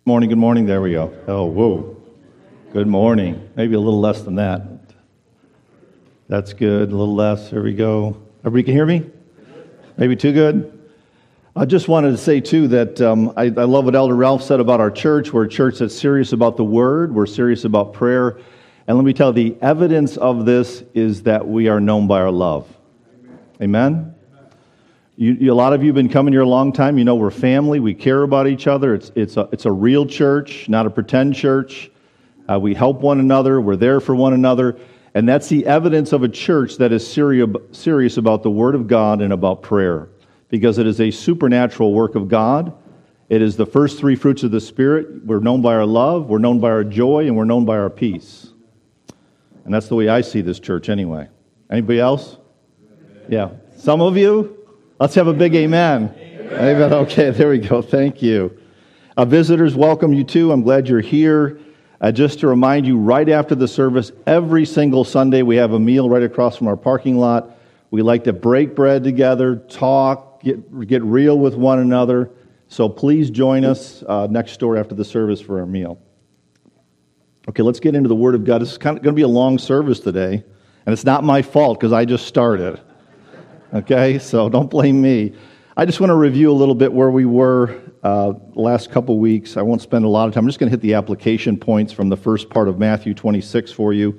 Morning, good morning. There we go. Oh, whoa. Good morning. Maybe a little less than that. That's good. A little less. There we go. Everybody can hear me? Maybe too good? I just wanted to say, too, that I love what Elder Ralph said about our church. We're a church that's serious about the Word. We're serious about prayer. And let me tell you, the evidence of this is that we are known by our love. Amen? A lot of you have been coming here a long time. You know we're family. We care about each other. It's a real church, not a pretend church. We help one another. We're there for one another. And that's the evidence of a church that is serious about the Word of God and about prayer. Because it is a supernatural work of God. It is the first three fruits of the Spirit. We're known by our love, we're known by our joy, and we're known by our peace. And that's the way I see this church anyway. Anybody else? Yeah. Some of you? Let's have a big amen. Amen. Okay, there we go. Thank you. Visitors, welcome you too. I'm glad you're here. Just to remind you, right after the service, every single Sunday we have a meal right across from our parking lot. We like to break bread together, talk, get real with one another. So please join us next door after the service for our meal. Okay, let's get into the Word of God. This is going to be a long service today, and it's not my fault because I just started. Okay, so don't blame me. I just want to review a little bit where we were last couple weeks. I won't spend a lot of time. I'm just going to hit the application points from the first part of Matthew 26 for you.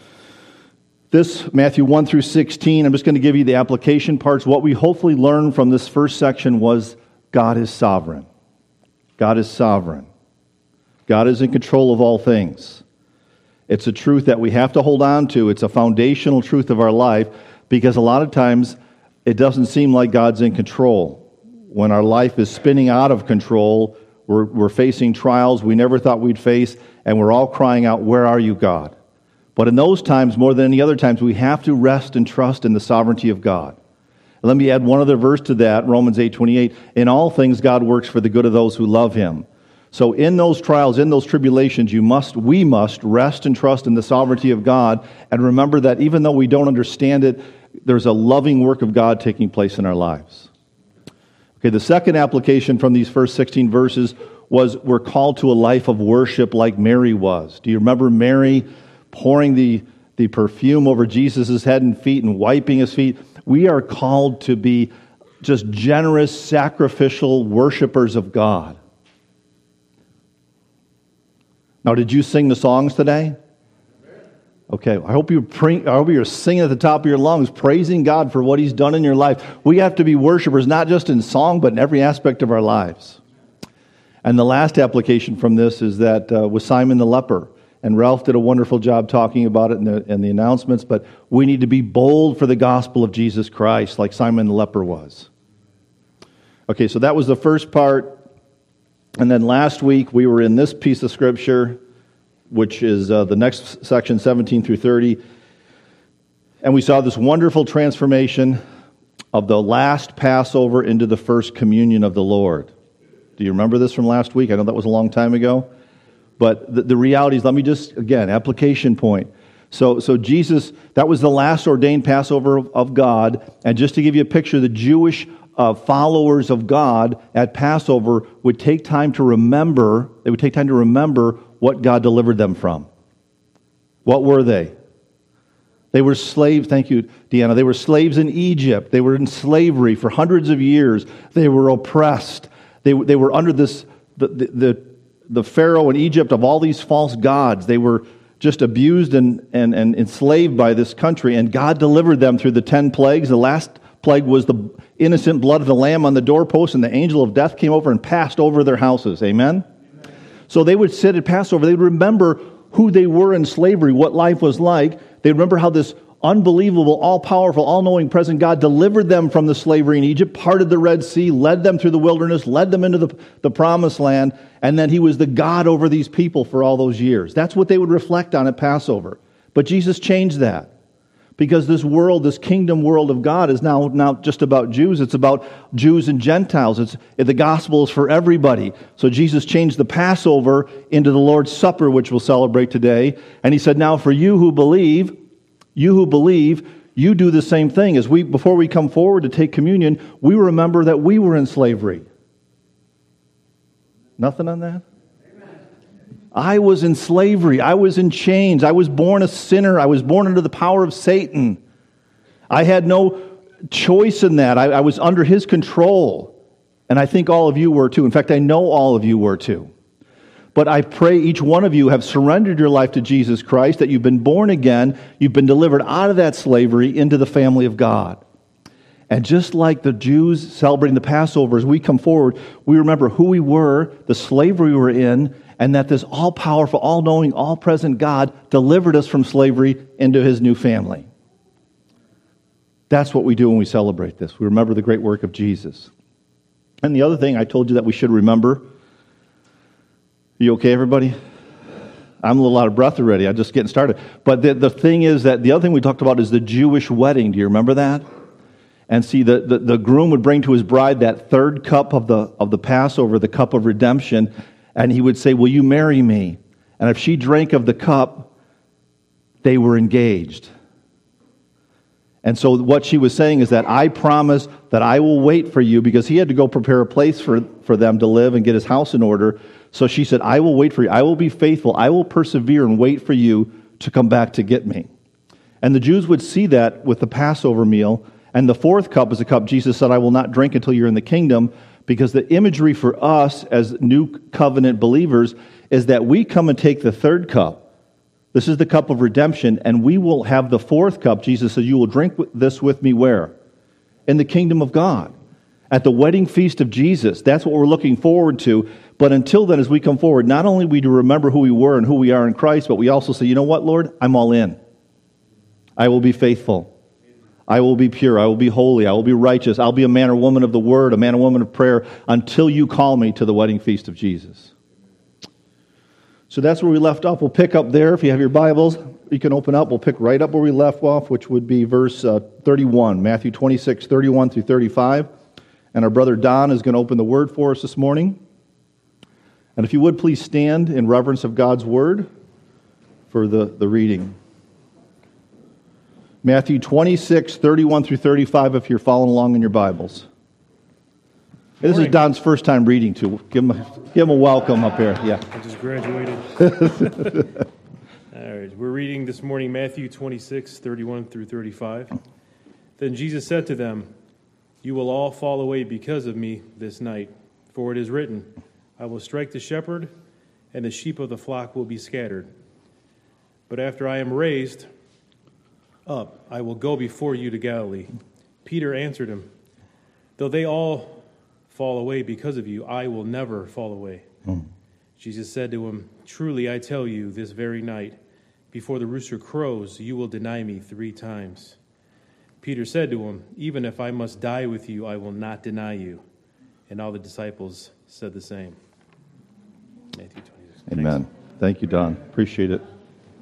This, Matthew 1 through 16, I'm just going to give you the application parts. What we hopefully learned from this first section was God is sovereign. God is sovereign. God is in control of all things. It's a truth that we have to hold on to. It's a foundational truth of our life because a lot of times it doesn't seem like God's in control. When our life is spinning out of control, we're facing trials we never thought we'd face, and we're all crying out, "Where are you, God?" But in those times, more than any other times, we have to rest and trust in the sovereignty of God. Let me add one other verse to that, Romans 8:28. In all things, God works for the good of those who love Him. So in those trials, in those tribulations, we must rest and trust in the sovereignty of God, and remember that even though we don't understand it, there's a loving work of God taking place in our lives. Okay, the second application from these first 16 verses was we're called to a life of worship like Mary was. Do you remember Mary pouring the perfume over Jesus' head and feet and wiping His feet? We are called to be just generous, sacrificial worshipers of God. Now, did you sing the songs today? Okay, I hope you're singing at the top of your lungs, praising God for what He's done in your life. We have to be worshipers, not just in song, but in every aspect of our lives. And the last application from this is that with Simon the leper. And Ralph did a wonderful job talking about it in the announcements, but we need to be bold for the gospel of Jesus Christ, like Simon the leper was. Okay, so that was the first part. And then last week, we were in this piece of Scripture, which is the next section, 17 through 30. And we saw this wonderful transformation of the last Passover into the first communion of the Lord. Do you remember this from last week? I know that was a long time ago. But the reality is, let me just, again, application point. So Jesus, that was the last ordained Passover of God. And just to give you a picture, the Jewish followers of God at Passover would take time to remember, what God delivered them from. What were they? They were slaves, thank you, Deanna. They were slaves in Egypt. They were in slavery for hundreds of years. They were oppressed. They were under the Pharaoh in Egypt of all these false gods. They were just abused and enslaved by this country, and God delivered them through the 10 plagues. The last plague was the innocent blood of the lamb on the doorpost, and the angel of death came over and passed over their houses. Amen? So they would sit at Passover. They would remember who they were in slavery, what life was like. They remember how this unbelievable, all-powerful, all-knowing, present God delivered them from the slavery in Egypt, parted the Red Sea, led them through the wilderness, led them into the promised land, and then He was the God over these people for all those years. That's what they would reflect on at Passover. But Jesus changed that. Because this world, this kingdom world of God is now not just about Jews, it's about Jews and Gentiles. The gospel is for everybody. So Jesus changed the Passover into the Lord's Supper, which we'll celebrate today. And He said, now for you who believe, you do the same thing. Before we come forward to take communion, we remember that we were in slavery. Nothing on that? I was in slavery. I was in chains. I was born a sinner. I was born under the power of Satan. I had no choice in that. I was under his control. And I think all of you were too. In fact, I know all of you were too. But I pray each one of you have surrendered your life to Jesus Christ, that you've been born again, you've been delivered out of that slavery into the family of God. And just like the Jews celebrating the Passover, as we come forward, we remember who we were, the slavery we were in, and that this all-powerful, all-knowing, all-present God delivered us from slavery into his new family. That's what we do when we celebrate this. We remember the great work of Jesus. And the other thing I told you that we should remember, you okay, everybody? I'm a little out of breath already. I'm just getting started. But the thing is that the other thing we talked about is the Jewish wedding. Do you remember that? And see, the groom would bring to his bride that third cup of the Passover, the cup of redemption, and he would say, will you marry me? And if she drank of the cup, they were engaged. And so what she was saying is that I promise that I will wait for you, because he had to go prepare a place for them to live and get his house in order. So she said, I will wait for you. I will be faithful. I will persevere and wait for you to come back to get me. And the Jews would see that with the Passover meal. And the fourth cup is a cup Jesus said, I will not drink until you're in the kingdom, because the imagery for us as new covenant believers is that we come and take the third cup. This is the cup of redemption, and we will have the fourth cup. Jesus said, you will drink this with me where? In the kingdom of God. At the wedding feast of Jesus. That's what we're looking forward to. But until then, as we come forward, not only we do remember who we were and who we are in Christ, but we also say, you know what, Lord? I'm all in. I will be faithful. I will be pure. I will be holy. I will be righteous. I'll be a man or woman of the word, a man or woman of prayer, until you call me to the wedding feast of Jesus. So that's where we left off. We'll pick up there. If you have your Bibles, you can open up. We'll pick right up where we left off, which would be verse 31, Matthew 26, 31 through 35. And our brother Don is going to open the word for us this morning. And if you would, please stand in reverence of God's word for the reading. Matthew 26, 31 through 35, if you're following along in your Bibles. This is Don's first time reading, too. Give him a welcome up here. Yeah. I just graduated. All right. We're reading this morning Matthew 26, 31 through 35. Then Jesus said to them, you will all fall away because of me this night. For it is written, I will strike the shepherd, and the sheep of the flock will be scattered. But after I am raised up, I will go before you to Galilee. Peter answered him, though they all fall away because of you, I will never fall away. Jesus said to him, truly I tell you, this very night, before the rooster crows, you will deny me 3 times. Peter said to him, even if I must die with you, I will not deny you. And all the disciples said the same. Matthew 26. Amen. Thank you, Don. Appreciate it.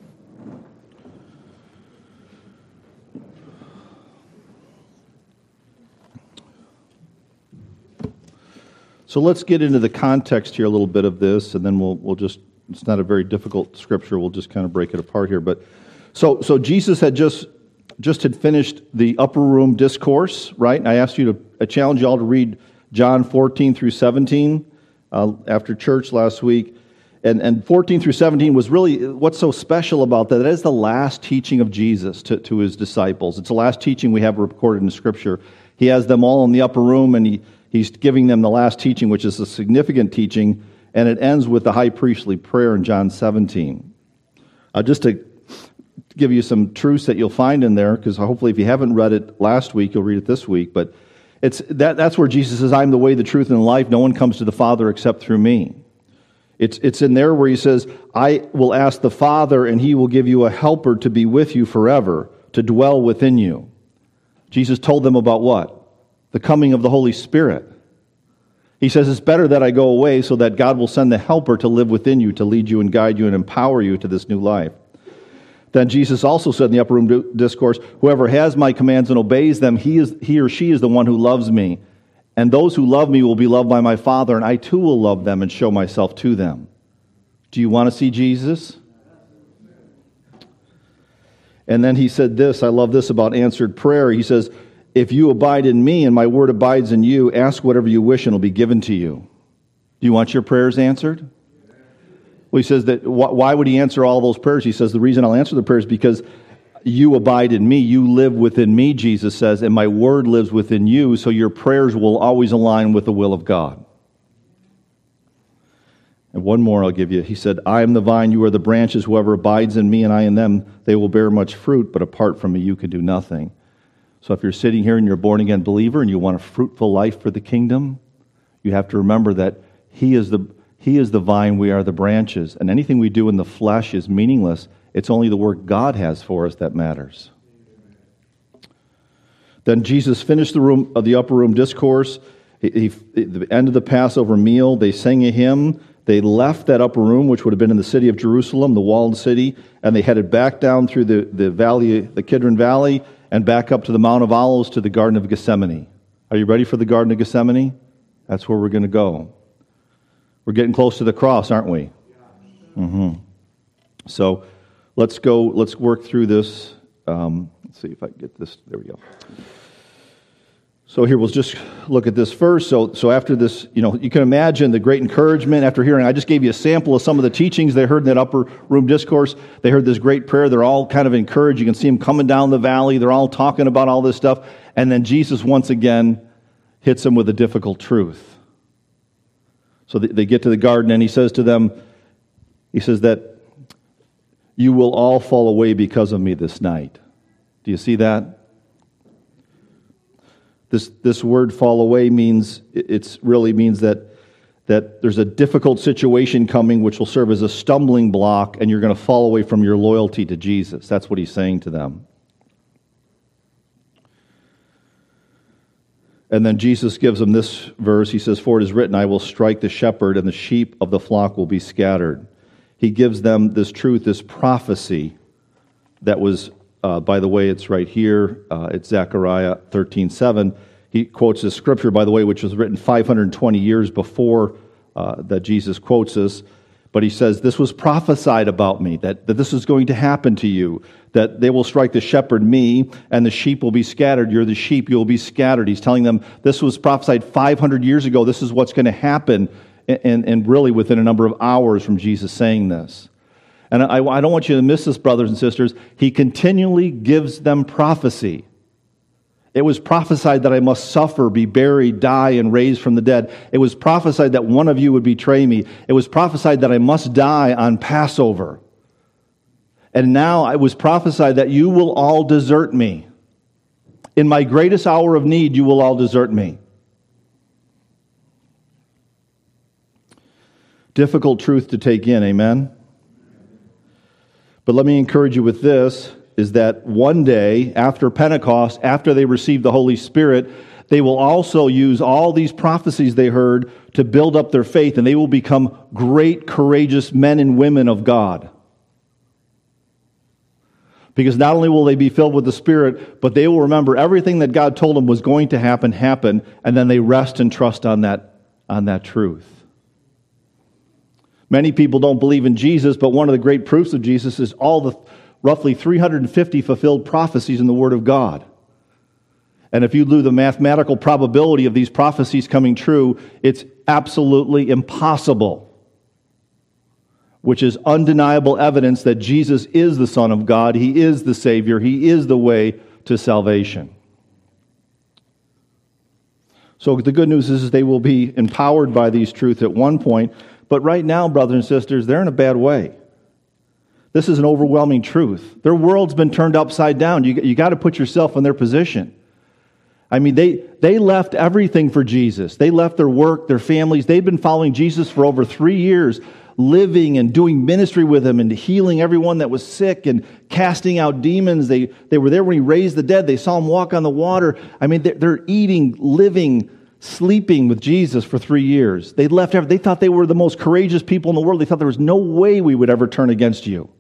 So let's get into the context here a little bit of this, and then we'll just, it's not a very difficult scripture, we'll just kind of break it apart here. But so Jesus had just had finished the upper room discourse, right? I challenge you all to read John 14 through 17 after church last week. And 14 through 17 was really, what's so special about that? That is the last teaching of Jesus to his disciples. It's the last teaching we have recorded in Scripture. He has them all in the upper room, and He's giving them the last teaching, which is a significant teaching, and it ends with the high priestly prayer in John 17. Just to give you some truths that you'll find in there, because hopefully if you haven't read it last week, you'll read it this week. But that's where Jesus says, I'm the way, the truth, and the life. No one comes to the Father except through me. It's in there where he says, I will ask the Father, and he will give you a helper to be with you forever, to dwell within you. Jesus told them about what? The coming of the Holy Spirit. He says, it's better that I go away so that God will send the helper to live within you, to lead you and guide you and empower you to this new life. Then Jesus also said in the upper room discourse, whoever has my commands and obeys them, he or she is the one who loves me. And those who love me will be loved by my Father, and I too will love them and show myself to them. Do you want to see Jesus? And then he said this, I love this about answered prayer. He says, if you abide in me and my word abides in you, ask whatever you wish and it'll be given to you. Do you want your prayers answered? Well, he says that why would he answer all those prayers? He says, the reason I'll answer the prayers is because you abide in me, you live within me, Jesus says, and my word lives within you, so your prayers will always align with the will of God. And one more I'll give you. He said, I am the vine, you are the branches. Whoever abides in me and I in them, they will bear much fruit, but apart from me you can do nothing. So if you're sitting here and you're a born-again believer and you want a fruitful life for the kingdom, you have to remember that He is the vine, we are the branches. And anything we do in the flesh is meaningless. It's only the work God has for us that matters. Then Jesus finished the upper room discourse. At the end of the Passover meal, they sang a hymn. They left that upper room, which would have been in the city of Jerusalem, the walled city, and they headed back down through the valley, the Kidron Valley, and back up to the Mount of Olives to the Garden of Gethsemane. Are you ready for the Garden of Gethsemane? That's where we're going to go. We're getting close to the cross, aren't we? Mm-hmm. So let's work through this. Let's see if I can get this. There we go. So here, we'll just look at this first. So after this, you can imagine the great encouragement after hearing. I just gave you a sample of some of the teachings they heard in that upper room discourse. They heard this great prayer. They're all kind of encouraged. You can see them coming down the valley. They're all talking about all this stuff. And then Jesus once again hits them with a difficult truth. So they get to the garden and he says to them, he says that you will all fall away because of me this night. Do you see that? This word fall away means, it really means that there's a difficult situation coming which will serve as a stumbling block and you're going to fall away from your loyalty to Jesus. That's what he's saying to them. And then Jesus gives them this verse. He says, for it is written, I will strike the shepherd and the sheep of the flock will be scattered. He gives them this truth, this prophecy that was, by the way, it's right here. It's Zechariah 13:7. He quotes this scripture, by the way, which was written 520 years before that Jesus quotes this. But he says, this was prophesied about me, that this is going to happen to you, that they will strike the shepherd, me, and the sheep will be scattered. You're the sheep, you'll be scattered. He's telling them this was prophesied 500 years ago. This is what's going to happen, and really within a number of hours from Jesus saying this. And I don't want you to miss this, brothers and sisters. He continually gives them prophecy. It was prophesied that I must suffer, be buried, die, and raise from the dead. It was prophesied that one of you would betray me. It was prophesied that I must die on Passover. And now it was prophesied that you will all desert me. In my greatest hour of need, you will all desert me. Difficult truth to take in, amen? But let me encourage you with this, is that one day after Pentecost, after they receive the Holy Spirit, they will also use all these prophecies they heard to build up their faith, and they will become great, courageous men and women of God. Because not only will they be filled with the Spirit, but they will remember everything that God told them was going to happen, and then they rest and trust on that truth. Many people don't believe in Jesus, but one of the great proofs of Jesus is all the roughly 350 fulfilled prophecies in the Word of God. And if you do the mathematical probability of these prophecies coming true, it's absolutely impossible, which is undeniable evidence that Jesus is the Son of God, He is the Savior, He is the way to salvation. So the good news is they will be empowered by these truths at one point, but right now, brothers and sisters, they're in a bad way. This is an overwhelming truth. Their world's been turned upside down. You got to put yourself in their position. I mean, they left everything for Jesus. They left their work, their families. They've been following Jesus for over 3 years, living and doing ministry with Him and healing everyone that was sick and casting out demons. They were there when He raised the dead. They saw Him walk on the water. I mean, they're eating, living, sleeping with Jesus for 3 years. They left everything. They thought they were the most courageous people in the world. They thought there was no way we would ever turn against you.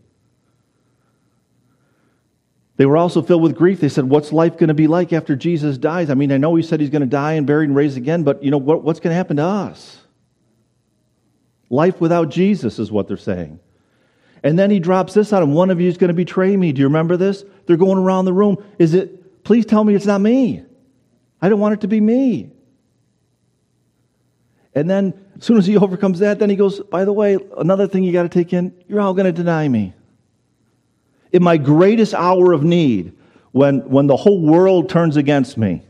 They were also filled with grief. They said, what's life going to be like after Jesus dies? I mean, I know He said He's going to die and buried and raised again, but you know what's going to happen to us? Life without Jesus is what they're saying. And then He drops this on them. One of you is going to betray me. Do you remember this? They're going around the room. Please tell me it's not me. I don't want it to be me. And then as soon as he overcomes that, then he goes, by the way, another thing you got to take in, you're all going to deny me. In my greatest hour of need, when the whole world turns against me.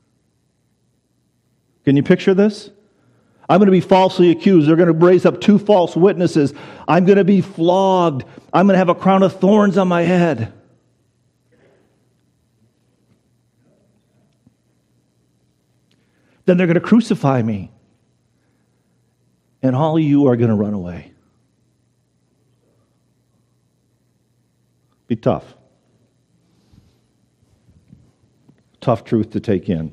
Can you picture this? I'm going to be falsely accused. They're going to raise up 2 false witnesses. I'm going to be flogged. I'm going to have a crown of thorns on my head. Then they're going to crucify me. And all of you are going to run away. Be tough. Tough truth to take in.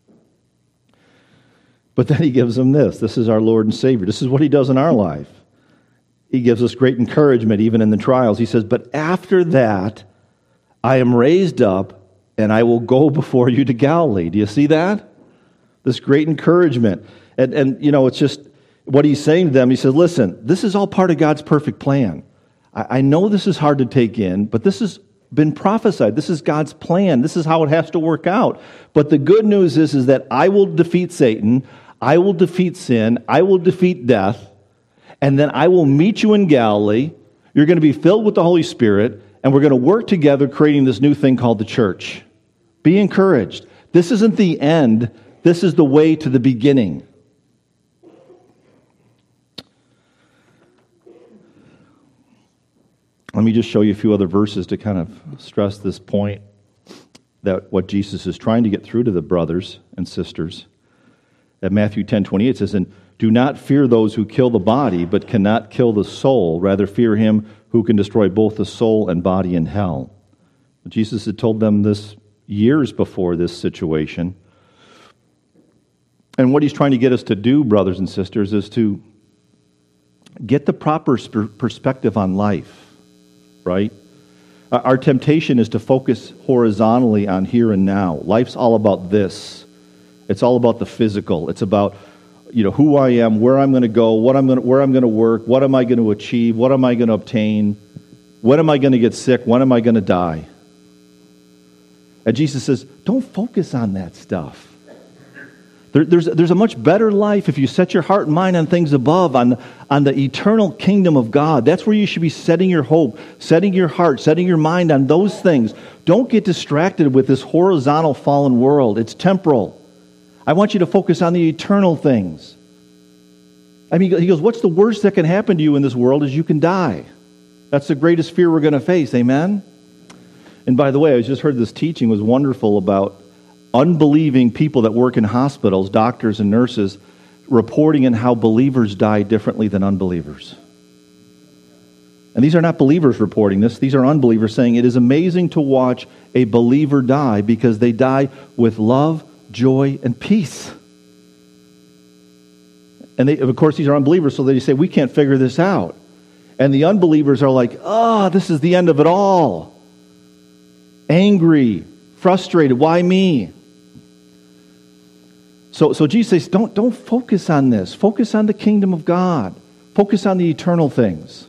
But then he gives them this. This is our Lord and Savior. This is what he does in our life. He gives us great encouragement even in the trials. He says, but after that, I am raised up and I will go before you to Galilee. Do you see that? This great encouragement. And you know, it's just what he's saying to them. He says, listen, this is all part of God's perfect plan. I know this is hard to take in, but this has been prophesied. This is God's plan. This is how it has to work out. But the good news is that I will defeat Satan. I will defeat sin. I will defeat death. And then I will meet you in Galilee. You're going to be filled with the Holy Spirit. And we're going to work together creating this new thing called the church. Be encouraged. This isn't the end. This is the way to the beginning. Let me just show you a few other verses to kind of stress this point that what Jesus is trying to get through to the brothers and sisters. At Matthew 10:28 says, and do not fear those who kill the body, but cannot kill the soul. Rather fear him who can destroy both the soul and body in hell. Jesus had told them this years before this situation. And what he's trying to get us to do, brothers and sisters, is to get the proper perspective on life. Right? Our temptation is to focus horizontally on here and now. Life's all about this. It's all about the physical. It's about, who I am, where I'm going to go, where I'm going to work, what am I going to achieve, what am I going to obtain, when am I going to get sick, when am I going to die? And Jesus says, don't focus on that stuff. There's a much better life if you set your heart and mind on things above, on the eternal kingdom of God. That's where you should be setting your hope, setting your heart, setting your mind on those things. Don't get distracted with this horizontal fallen world. It's temporal. I want you to focus on the eternal things. I mean, he goes, what's the worst that can happen to you in this world is you can die. That's the greatest fear we're going to face. Amen? And by the way, I just heard this teaching was wonderful about unbelieving people that work in hospitals, doctors and nurses, reporting on how believers die differently than unbelievers. And these are not believers reporting this. These are unbelievers saying it is amazing to watch a believer die because they die with love, joy, and peace. And of course, these are unbelievers, so they say, we can't figure this out. And the unbelievers are like, this is the end of it all. Angry, frustrated, why me? So Jesus says, don't focus on this. Focus on the kingdom of God. Focus on the eternal things.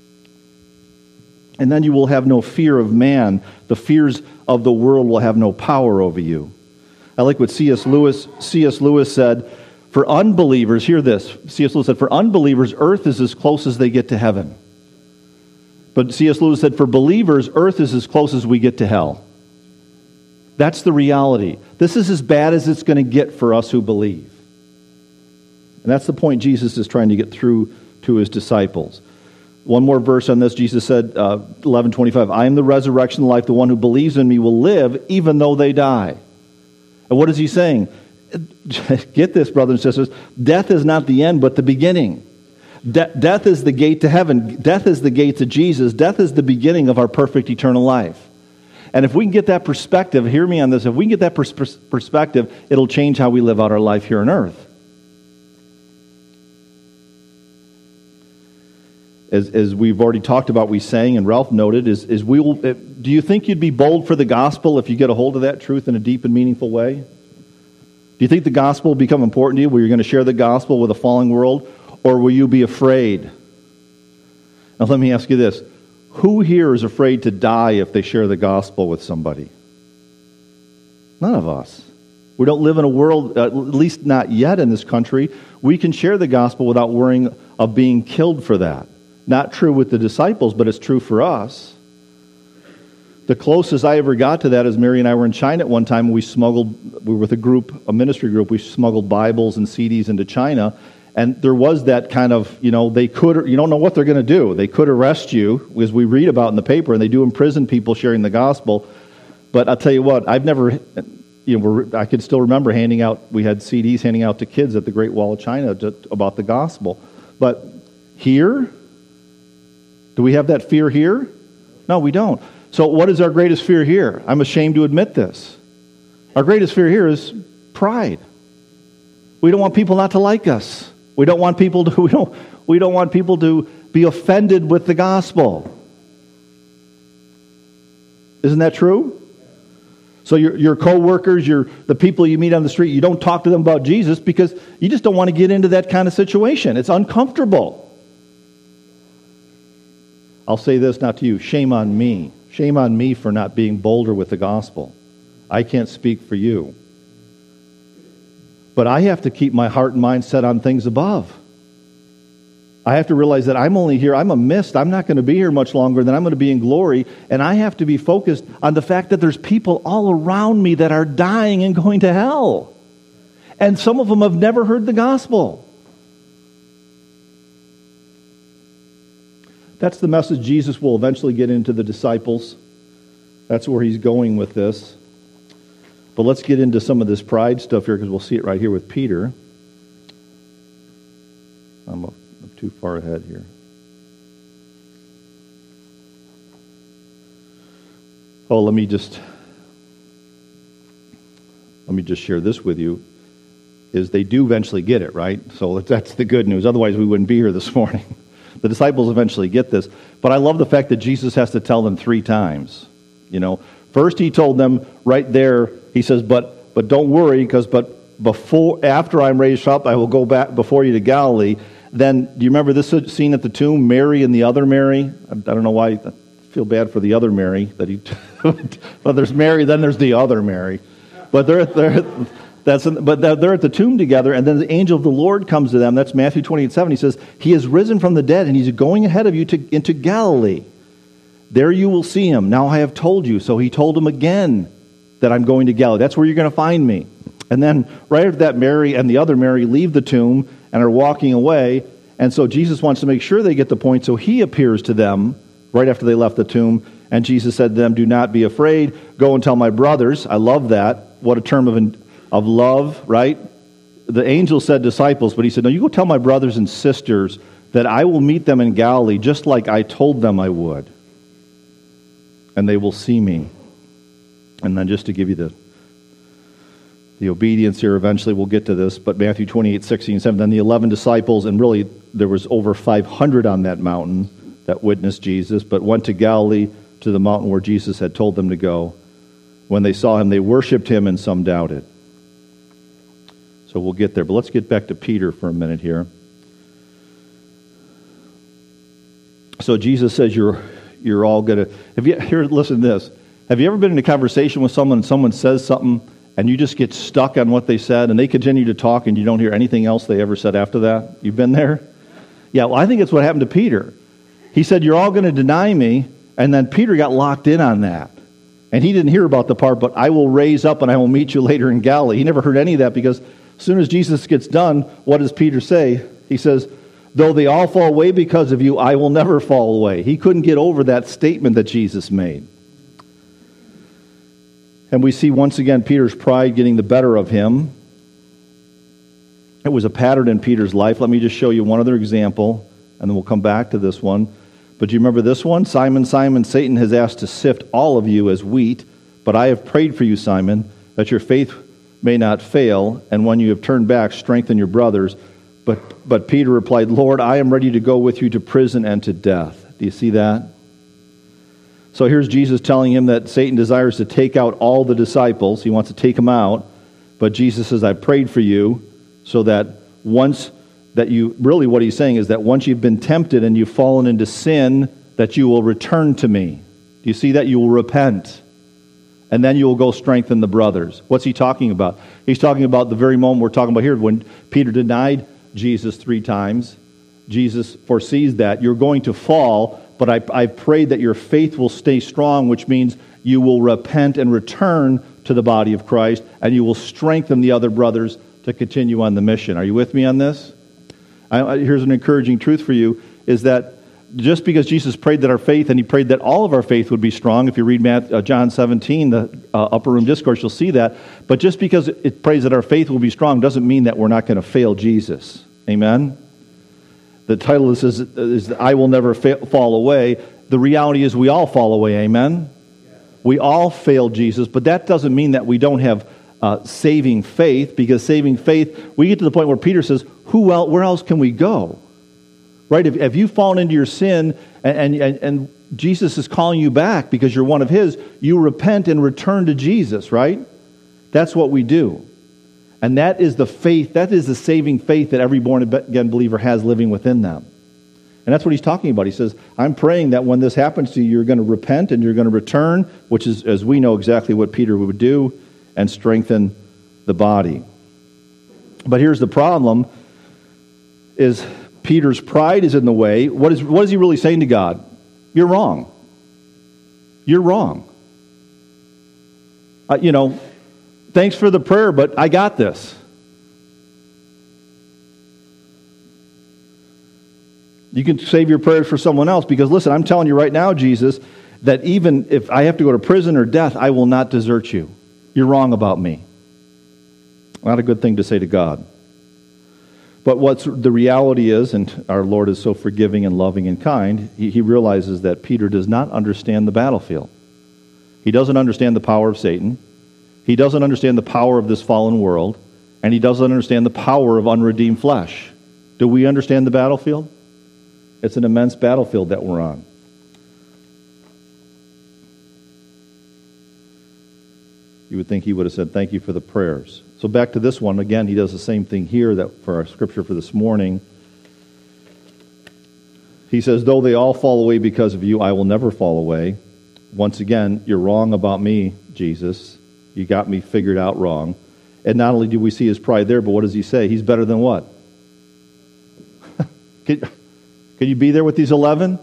And then you will have no fear of man. The fears of the world will have no power over you. I like what C.S. Lewis said, for unbelievers, hear this. C.S. Lewis said, for unbelievers, earth is as close as they get to heaven. But C.S. Lewis said, for believers, earth is as close as we get to hell. That's the reality. This is as bad as it's going to get for us who believe. And that's the point Jesus is trying to get through to his disciples. One more verse on this. Jesus said, 11:25, I am the resurrection and life. The one who believes in me will live even though they die. And what is he saying? Get this, brothers and sisters. Death is not the end, but the beginning. Death is the gate to heaven. Death is the gate to Jesus. Death is the beginning of our perfect eternal life. And if we can get that perspective, hear me on this, if we can get that perspective, it'll change how we live out our life here on earth. As we've already talked about, we sang and Ralph noted, do you think you'd be bold for the gospel if you get a hold of that truth in a deep and meaningful way? Do you think the gospel will become important to you, where you're going to share the gospel with a falling world, or will you be afraid? Now let me ask you this. Who here is afraid to die if they share the gospel with somebody? None of us. We don't live in a world, at least not yet in this country, we can share the gospel without worrying of being killed for that. Not true with the disciples, but it's true for us. The closest I ever got to that is Mary and I were in China at one time. We were with a ministry group, we smuggled Bibles and CDs into China. And there was that kind of, you don't know what they're going to do. They could arrest you, as we read about in the paper, and they do imprison people sharing the gospel. But I'll tell you what, I could still remember we had CDs handing out to kids at the Great Wall of China about the gospel. But here, do we have that fear here? No, we don't. So what is our greatest fear here? I'm ashamed to admit this. Our greatest fear here is pride. We don't want people not to like us. We don't want people to be offended with the gospel. Isn't that true? So your co-workers, the people you meet on the street, you don't talk to them about Jesus because you just don't want to get into that kind of situation. It's uncomfortable. I'll say this not to you. Shame on me. Shame on me for not being bolder with the gospel. I can't speak for you. But I have to keep my heart and mind set on things above. I have to realize that I'm only here, I'm a mist, I'm not going to be here much longer than I'm going to be in glory, and I have to be focused on the fact that there's people all around me that are dying and going to hell. And some of them have never heard the gospel. That's the message Jesus will eventually get into the disciples. That's where he's going with this. But let's get into some of this pride stuff here because we'll see it right here with Peter. I'm too far ahead here. Oh, let me just share this with you. Is they do eventually get it, right? So that's the good news. Otherwise, we wouldn't be here this morning. The disciples eventually get this. But I love the fact that Jesus has to tell them 3 times. First he told them right there, he says, but don't worry, after I'm raised up, I will go back before you to Galilee. Then, do you remember this scene at the tomb? Mary and the other Mary. I don't know why. I feel bad for the other Mary. But there's Mary, then there's the other Mary. But they're at the tomb together, and then the angel of the Lord comes to them. That's Matthew 28:7. He says, He has risen from the dead, and He's going ahead of you into Galilee. There you will see Him. Now I have told you. So He told them again that I'm going to Galilee. That's where you're going to find me. And then right after that, Mary and the other Mary leave the tomb and are walking away. And so Jesus wants to make sure they get the point. So He appears to them right after they left the tomb. And Jesus said to them, do not be afraid. Go and tell my brothers. I love that. What a term of love, right? The angel said disciples, but He said, no, you go tell my brothers and sisters that I will meet them in Galilee just like I told them I would. And they will see me. And then just to give you the obedience here, eventually we'll get to this, but Matthew 28:16-17, then the 11 disciples, and really there was over 500 on that mountain that witnessed Jesus, but went to Galilee to the mountain where Jesus had told them to go. When they saw Him, they worshiped Him, and some doubted. So we'll get there, but let's get back to Peter for a minute here. So Jesus says you're all going to... Listen to this. Have you ever been in a conversation with someone and someone says something and you just get stuck on what they said and they continue to talk and you don't hear anything else they ever said after that? You've been there? Yeah, well, I think it's what happened to Peter. He said, you're all going to deny me, and then Peter got locked in on that. And he didn't hear about the part, but I will raise up and I will meet you later in Galilee. He never heard any of that because as soon as Jesus gets done, what does Peter say? He says, though they all fall away because of you, I will never fall away. He couldn't get over that statement that Jesus made. And we see once again Peter's pride getting the better of him. It was a pattern in Peter's life. Let me just show you one other example, and then we'll come back to this one. But do you remember this one? Simon, Simon, Satan has asked to sift all of you as wheat, but I have prayed for you, Simon, that your faith may not fail, and when you have turned back, strengthen your brothers. But Peter replied, Lord, I am ready to go with you to prison and to death. Do you see that? So here's Jesus telling him that Satan desires to take out all the disciples. He wants to take them out. But Jesus says, I prayed for you so that really what he's saying is that once you've been tempted and you've fallen into sin, that you will return to me. Do you see that? You will repent. and then you will go strengthen the brothers. What's he talking about? He's talking about the very moment we're talking about here, when Peter denied Jesus 3 times. Jesus foresees that. You're going to fall, but I prayed that your faith will stay strong, which means you will repent and return to the body of Christ, and you will strengthen the other brothers to continue on the mission. Are you with me on this? Here's an encouraging truth for you, is that just because Jesus prayed that our faith, and he prayed that all of our faith would be strong, if you read John 17, the upper room discourse, you'll see that. But just because it prays that our faith will be strong doesn't mean that we're not going to fail Jesus. Amen? The title is I will never fall away. The reality is we all fall away. Amen? We all fail Jesus, but that doesn't mean that we don't have saving faith, because saving faith, we get to the point where Peter says, where else can we go? Right? If you've fallen into your sin and Jesus is calling you back because you're one of his, you repent and return to Jesus, right? That's what we do. And that is the faith, that is the saving faith that every born-again believer has living within them. And that's what he's talking about. He says, I'm praying that when this happens to you, you're going to repent and you're going to return, which is, as we know, exactly what Peter would do, and strengthen the body. But here's the problem, is Peter's pride is in the way. What is he really saying to God? You're wrong. You're wrong. Thanks for the prayer, but I got this. You can save your prayers for someone else, because listen, I'm telling you right now, Jesus, that even if I have to go to prison or death, I will not desert you. You're wrong about me. Not a good thing to say to God. But what's the reality is, and our Lord is so forgiving and loving and kind, he realizes that Peter does not understand the battlefield. He doesn't understand the power of Satan. He doesn't understand the power of this fallen world. And he doesn't understand the power of unredeemed flesh. Do we understand the battlefield? It's an immense battlefield that we're on. You would think he would have said, thank you for the prayers. So back to this one, again, he does the same thing here that for our scripture for this morning. He says, though they all fall away because of you, I will never fall away. Once again, you're wrong about me, Jesus. You got me figured out wrong. And not only do we see his pride there, but what does he say? He's better than what? Can you be there with these 11?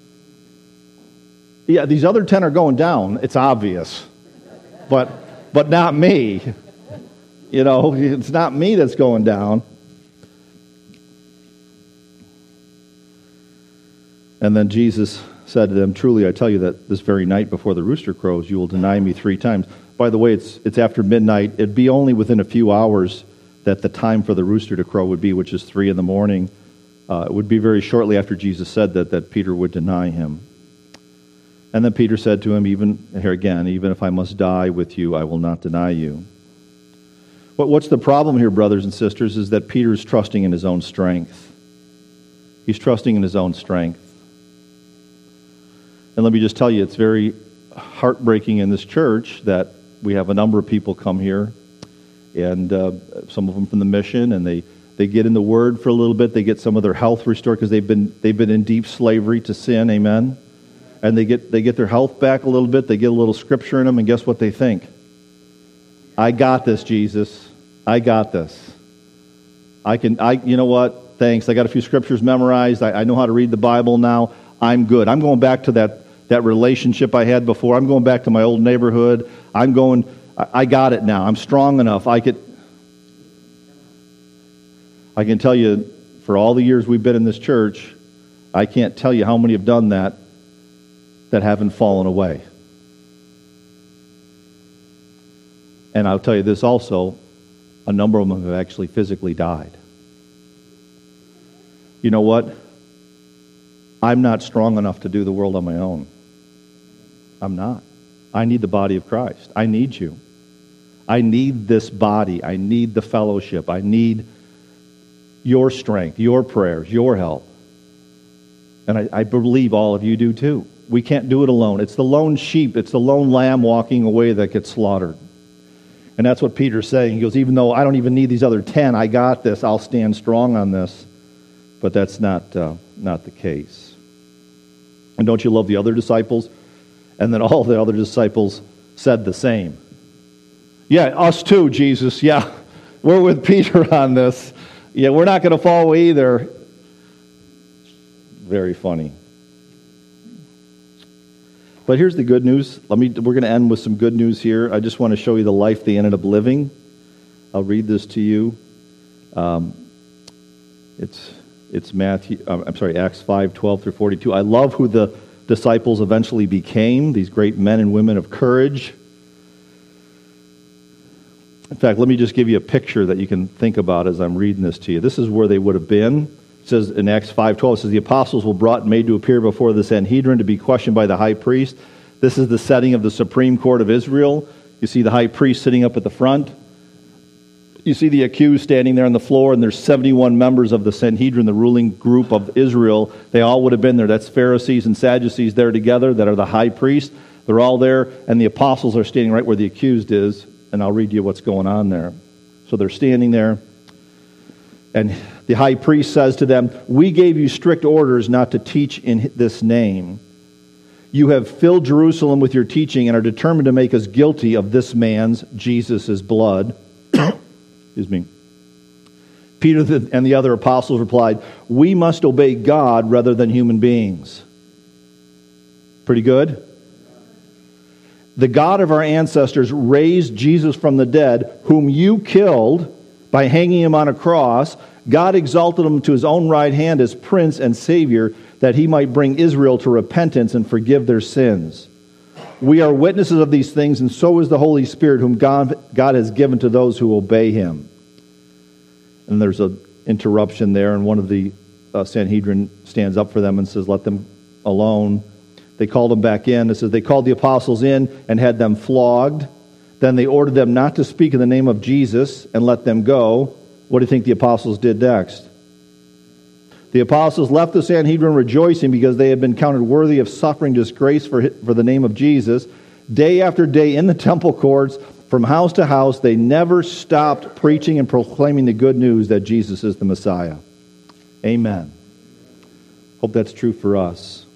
Yeah, these other 10 are going down. It's obvious. But not me. It's not me that's going down. And then Jesus said to them, truly I tell you that this very night before the rooster crows, you will deny me 3 times. By the way, it's after midnight. It'd be only within a few hours that the time for the rooster to crow would be, which is 3 in the morning. It would be very shortly after Jesus said that Peter would deny him. And then Peter said to him, even if I must die with you, I will not deny you. But what's the problem here, brothers and sisters, is that Peter is trusting in his own strength. He's trusting in his own strength. And let me just tell you, it's very heartbreaking in this church that we have a number of people come here, and some of them from the mission, and they get in the Word for a little bit. They get some of their health restored because they've been in deep slavery to sin. Amen. And they get their health back a little bit. They get a little scripture in them, and guess what they think? I got this, Jesus. I got this. You know what? Thanks. I got a few scriptures memorized. I know how to read the Bible now. I'm good. I'm going back to that relationship I had before. I'm going back to my old neighborhood. I got it now. I'm strong enough. I can tell you, for all the years we've been in this church, I can't tell you how many have done that haven't fallen away. And I'll tell you this also, a number of them have actually physically died. You know what? I'm not strong enough to do the world on my own. I'm not. I need the body of Christ. I need you. I need this body. I need the fellowship. I need your strength, your prayers, your help. And I believe all of you do too. We can't do it alone. It's the lone sheep. It's the lone lamb walking away that gets slaughtered. And that's what Peter's saying. He goes, even though I don't even need these other 10, I got this. I'll stand strong on this. But that's not the case. And don't you love the other disciples? And then all the other disciples said the same. Yeah, us too, Jesus. Yeah, we're with Peter on this. Yeah, we're not going to fall away either. Very funny. But here's the good news. We're going to end with some good news here. I just want to show you the life they ended up living. I'll read this to you. It's Acts 5:12 through 42. I love who the disciples eventually became, these great men and women of courage. In fact, let me just give you a picture that you can think about as I'm reading this to you. This is where they would have been. It says in Acts 5:12, it says, the apostles were brought and made to appear before the Sanhedrin to be questioned by the high priest. This is the setting of the Supreme Court of Israel. You see the high priest sitting up at the front. You see the accused standing there on the floor, and there's 71 members of the Sanhedrin, the ruling group of Israel. They all would have been there. That's Pharisees and Sadducees there together that are the high priest. They're all there, and the apostles are standing right where the accused is, and I'll read you what's going on there. So they're standing there, and the high priest says to them, we gave you strict orders not to teach in this name. You have filled Jerusalem with your teaching and are determined to make us guilty of this man's, Jesus' blood. Excuse me. Peter and the other apostles replied, we must obey God rather than human beings. Pretty good? The God of our ancestors raised Jesus from the dead, whom you killed by hanging him on a cross. God exalted him to his own right hand as Prince and Savior, that he might bring Israel to repentance and forgive their sins. We are witnesses of these things, and so is the Holy Spirit, whom God has given to those who obey him. And there's an interruption there, and one of the Sanhedrin stands up for them and says, let them alone. They called them back in. It says they called the apostles in and had them flogged. Then they ordered them not to speak in the name of Jesus and let them go. What do you think the apostles did next? The apostles left the Sanhedrin rejoicing because they had been counted worthy of suffering disgrace for the name of Jesus. Day after day in the temple courts, from house to house, they never stopped preaching and proclaiming the good news that Jesus is the Messiah. Amen. Hope that's true for us.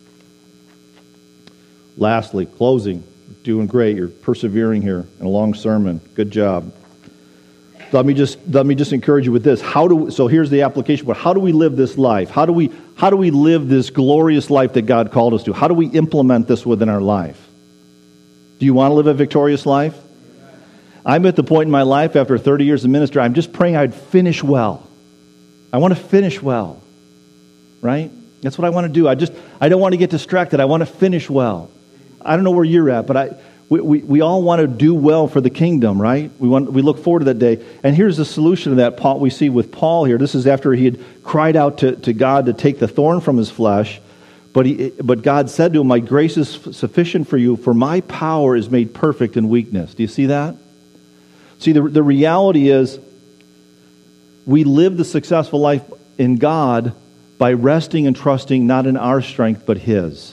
Lastly, closing. Doing great. You're persevering here in a long sermon. Good job. Let me just encourage you with this. So here's the application. But how do we live this life? How do we live this glorious life that God called us to? How do we implement this within our life? Do you want to live a victorious life? I'm at the point in my life after 30 years of ministry, I'm just praying I'd finish well. I want to finish well. Right? That's what I want to do. I don't want to get distracted. I want to finish well. I don't know where you're at, but we all want to do well for the kingdom, right? We look forward to that day. And here's the solution to that. We see with Paul here. This is after he had cried out to God to take the thorn from his flesh. But God said to him, my grace is sufficient for you, for my power is made perfect in weakness. Do you see that? See, the reality is we live the successful life in God by resting and trusting not in our strength, but His.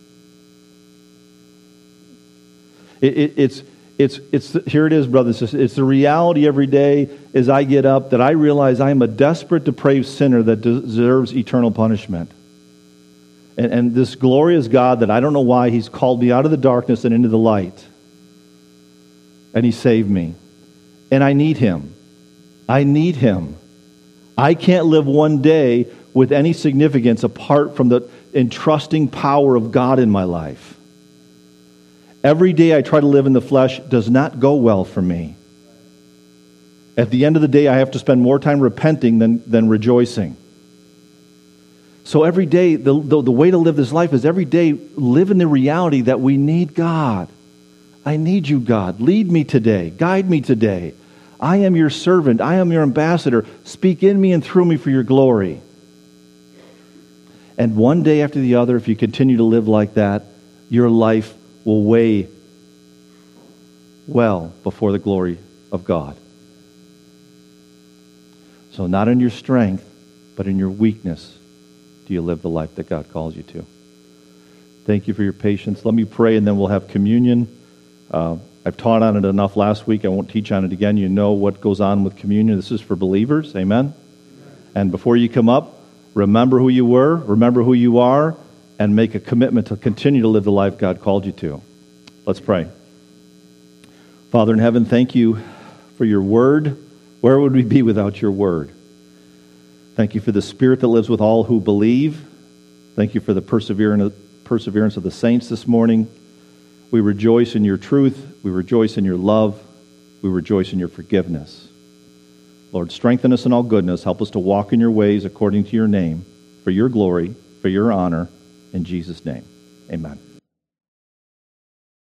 It's here it is, brothers and sisters. It's the reality every day as I get up that I realize I am a desperate, depraved sinner that deserves eternal punishment. And this glorious God that I don't know why He's called me out of the darkness and into the light. And He saved me. And I need Him. I need Him. I can't live one day with any significance apart from the entrusting power of God in my life. Every day I try to live in the flesh does not go well for me. At the end of the day, I have to spend more time repenting than rejoicing. So every day, the way to live this life is every day live in the reality that we need God. I need you, God. Lead me today. Guide me today. I am your servant. I am your ambassador. Speak in me and through me for your glory. And one day after the other, if you continue to live like that, your life will weigh well before the glory of God. So not in your strength, but in your weakness do you live the life that God calls you to. Thank you for your patience. Let me pray and then we'll have communion. I've taught on it enough last week. I won't teach on it again. You know what goes on with communion. This is for believers. Amen? And before you come up, remember who you were, remember who you are, and make a commitment to continue to live the life God called you to. Let's pray. Father in heaven, thank you for your word. Where would we be without your word? Thank you for the Spirit that lives with all who believe. Thank you for the perseverance of the saints this morning. We rejoice in your truth. We rejoice in your love. We rejoice in your forgiveness. Lord, strengthen us in all goodness. Help us to walk in your ways according to your name, for your glory, for your honor. In Jesus' name, amen.